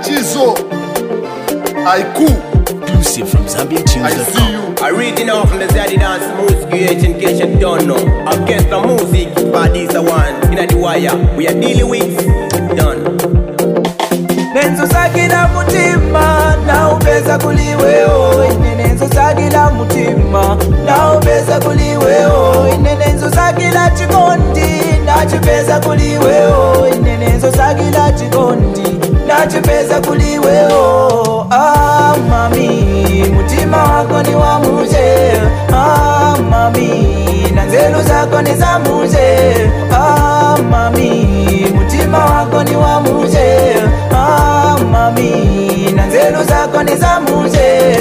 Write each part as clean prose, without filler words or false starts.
Manchizo Aiku exclusive from ZambianTunes.com. I see you. Original from the Zaddy Dance Music in case you don't know. Orchestra music for this one. In the wire, we are dealing with done. Nenzo sagila mutima na ubeza kuliweo. Nenzo sagila mutima na ubeza kuliweo. Nenzo sagila chikondi na chipeza kuliweo. Nenzo sagila chikondi na chipeza kuliweo. Ah mami, mutima wako ni wa muje. Ah mami, na nzelu zako ni za muje. Ah mami, mutima wako ni wa muje. Ah mami, na nzelu zako ni za muje.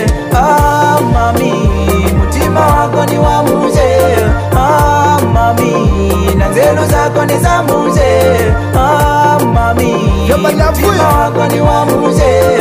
Ah mami, mutima wako ni wa muje. Ah mami, na nzelu zako ni za muje. Ah mami, mutima wako ni wa muje.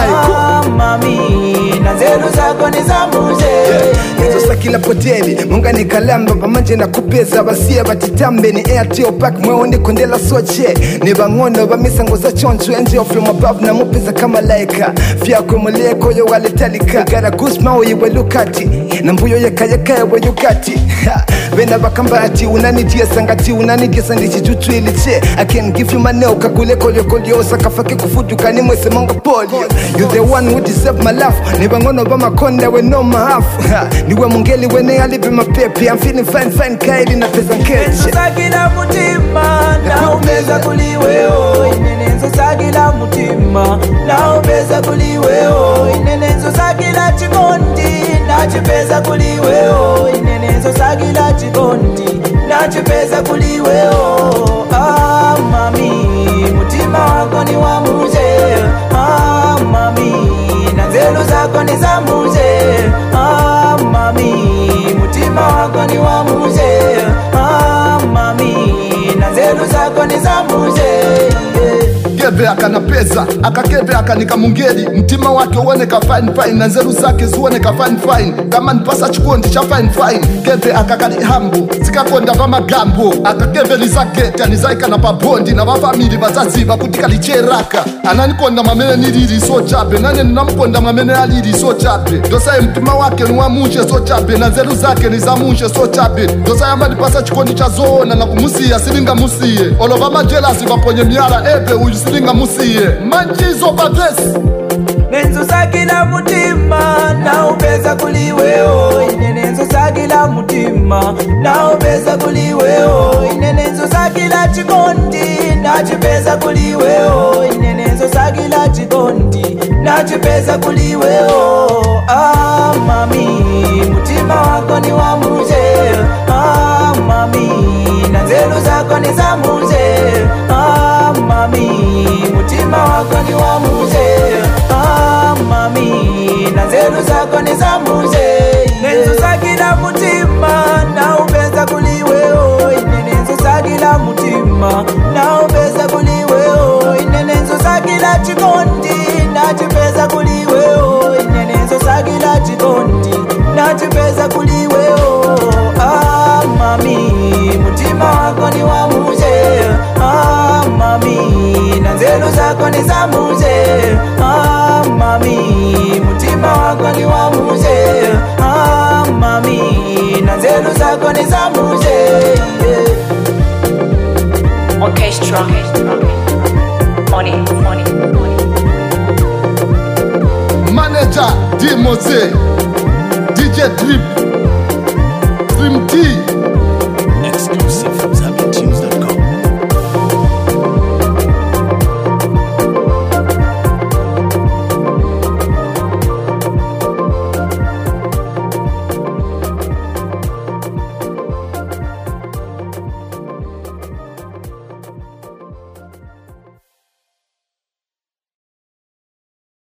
Ah mami, na nzelu zako ni za muje. Nenzo sakila poteli munga ni kalamba pamanje na kupeza basia batitambe ni airtel pack mweone kondela soche ni bangono bamisango za choncho angel from above na mupeza kama laika fyako muleko yo waletalika gara gusma oyiwe lukati na mbuyo yakayaka yawe yukati bena bakambati unanitia sangati unanitia sandichi tutwiliche I can give you my nail kakule kolyo sakafake kufuduka ni mwese mongo polio you the one who deserve my love ni bangono bamakonda we no half niwe mungeli wene alibe mapepe I'm feeling fine kaili na pesa nkeche Nenzo sagila mutima na ubeza kuliweo. Nenzo sagila mutima na ubeza kuliweo. Nenzo sagila chikondi na chipeza kuliweo. Nenzo sagila chikondi na chipeza kuliweo. Ah mami, mutima wako ni wa muje. Ah mami, na nzelu zako ni za muje. Ah mami, mutima wako ni wa muje. Ah mami, na nzelu zako ni za muje. Keve akanapeza akakeve akanika mungeli mtima wake uoneka fine na nzeru zake zuoneka fine kama nipasa chikondi cha fine keve akakali hambo zikakonda vamagambo akakeve lizaketa nizaika na pabondi na vafamili vazaziva kuti kalicheraka ananikonda mamene nilili so chape nane ninamkonda mamene alili so chape ndosaye mtima wake ni wa munje so chape na nzeru zake ni za munje so chape ndosaye amba nipasa chikondi cha zoona na kumusiya silinga musiye olova majelasi vaponye miara ebe uyu silinga musiye Manchizo Badresi Nenzo sagila mutima na ubeza kuliweo. Nenzo sagila mutima na ubeza kuliweo. Nenzo sagila chikondi na chipeza kuliweo. Nenzo sagila chikondi na chipeza kuliweo. Ah mami, mutima wako ni wa muje. Ah mami, na nzelu zako ni za muje. Ah mami, mutima wako ni wa muje. Ah mami, na nzelu zako ni za muje. Nenzo sagila mutima na ubeza kuliweo. Nenzo sagila mutima na ubeza kuliweo. Nenzo sagila chikondi na chipeza kuliweo. Nenzo sagila chikondi na chipeza kuliweo. Ah mami, mutima wako ni wa muje. Ah mami, na nzelu zako ni za muje. Ah mami, mutima wako ni wa muje. Ah mami, na nzelu zako ni za muje. Orchestra on it. Manager D Mose DJ Drip Dream T